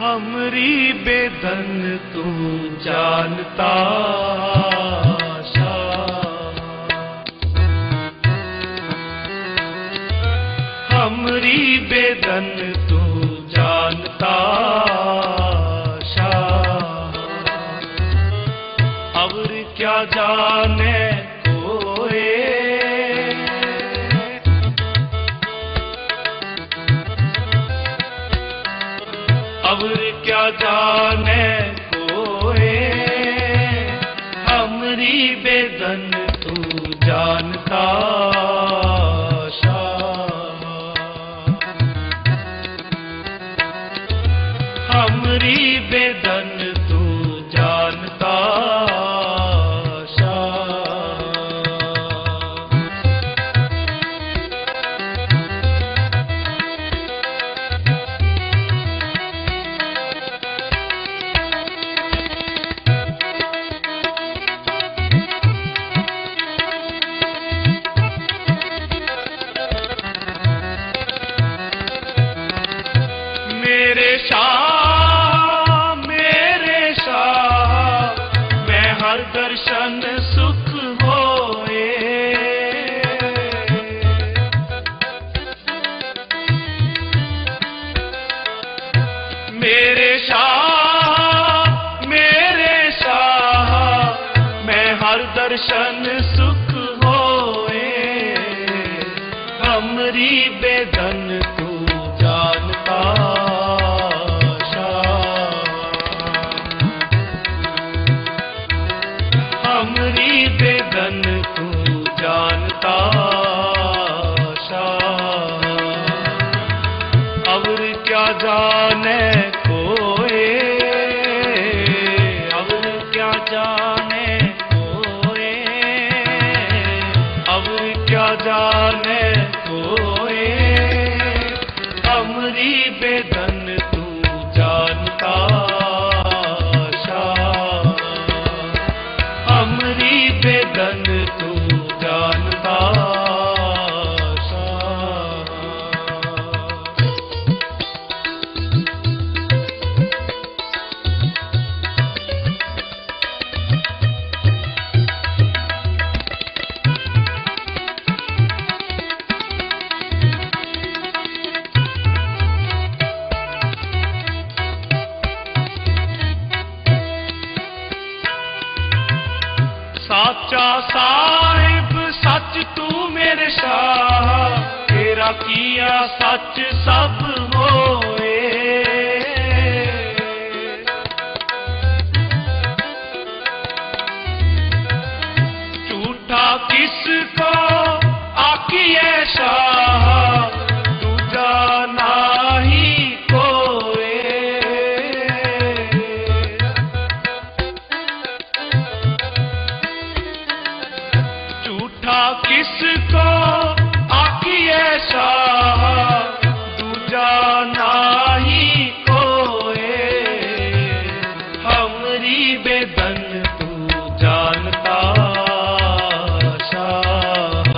हमरी बेदन तू जानता हमरी बेदन तू जानता और क्या जाने कोई और क्या जाने कोई हमरी बेदन तू जानता हमरी बेदन तू जानता मेरे दर्शन सुख होए मेरे शाह मैं हर दर्शन सुख होए हमरी बेदन तू जानता हमरी बेदन तू जानता और क्या जाने कोई और क्या जाने कोई और क्या जाने कोई हमरी बेदन तू जानता हमरी बेदन तू जानता साचा साहिब सच तू मेरे शाह तेरा किया सच सब होए झूठा किसको आकिए शाह दूजा नाही किसको आकिए शाह दूजा नाही कोई हमरी बेदन तू जानता शाह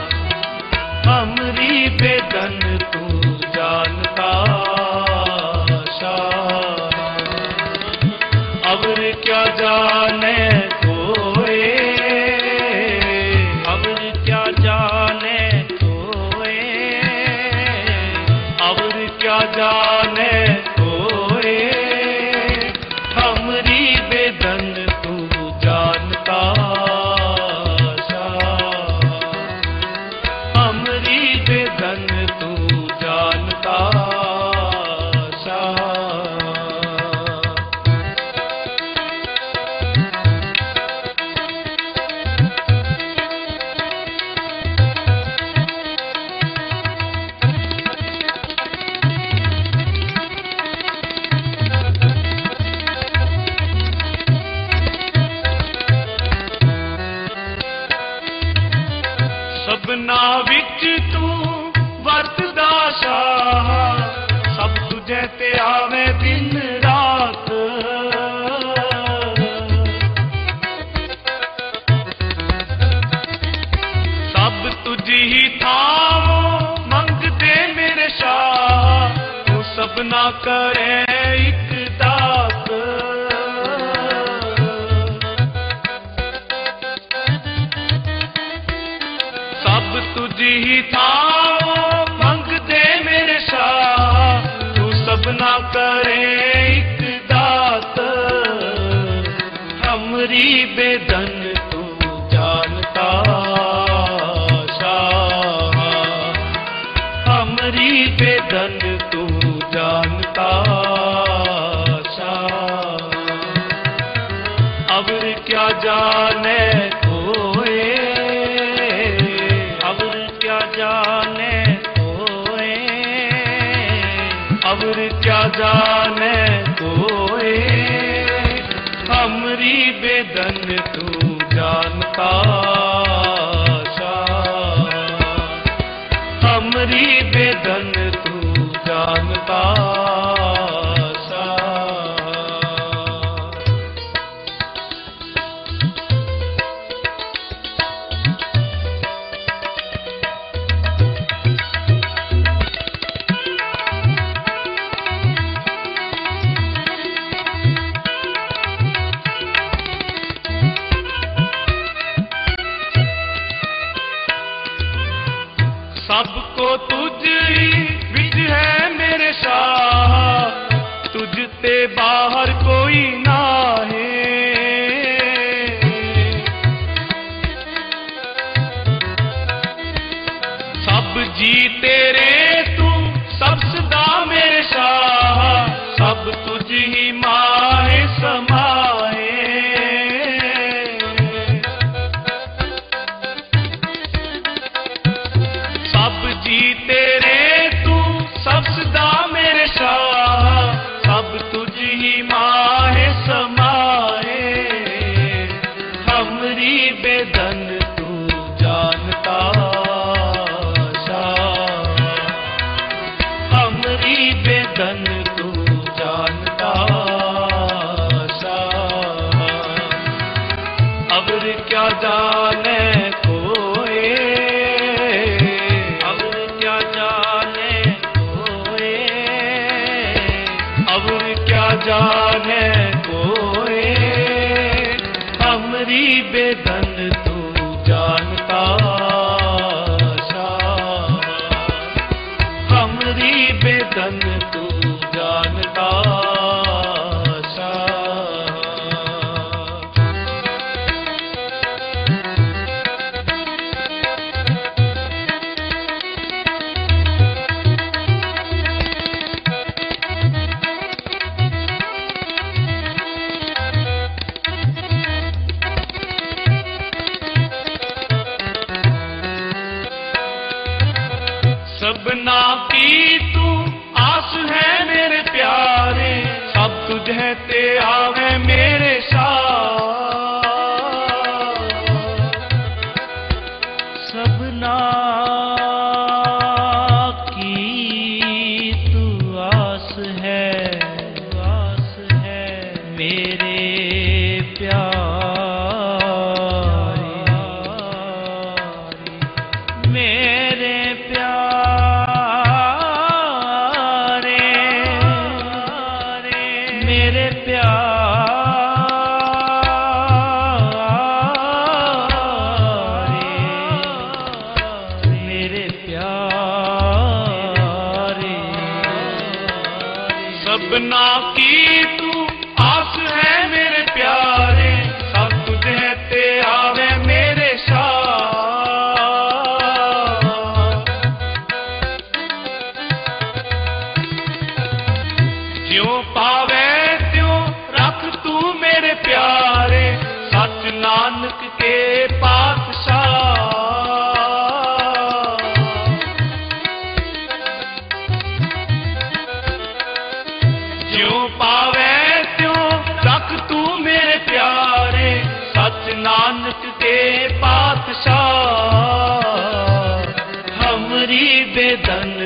हमरी बेदन तू जानता शाह और क्या जाने कोई जाने कोई और क्या जाने कोई हमरी बेदन तू जानता हमरी बेदन तू जानता सबना विच तू वरतदा शाह सब तुझे ते आवे दिन रात सब तुझी ही थावो मंगते मेरे शाह तू सब ना करे एक करे एक दात, हमरी बेदन तू जानता शाह, हमरी बेदन तू जानता शाह। अवर क्या जाने कोई, अवर क्या जाने कोई, अवर क्या जाने कोई, हमरी बेदन तू जानता शाह, हमरी बेदन तू जानता शाह। सबको तुझ ही विच है मेरे शाह, तुझते बाहर कोई ना है। सब जी तेरे तू सब सदा मेरे शाह, सब तुझ ही माहे समाए। जी तेरे तू सब सदा मेरे शाह, सब तुझ ही माहे समाए। हमरी बेदन तू जानता शाह, हमरी बेदन तू जानता शाह। अवर क्या जाने कोई, जाने कोई, हमरी बेदन तू जानता शाह, हमरी बेदन तू जानता शाह। सबना की तू आस है मेरे प्यारे, सब तुझे ते आवे मेरे शाह। सबना की तू आस है मेरे प्यारे, मेरे प्यारे, मेरे प्यारे, मेरे प्यारे। सबना की तू आस है मेरे प्यारे, सब तुझे ते आवे मेरे शाह। ज्यों पावे त्यों रख तू मेरे प्यारे, सच नानक के पातशाह। ज्यों पावे त्यों रख तू मेरे प्यारे, सच नानक के पातशाह। हमरी बेदन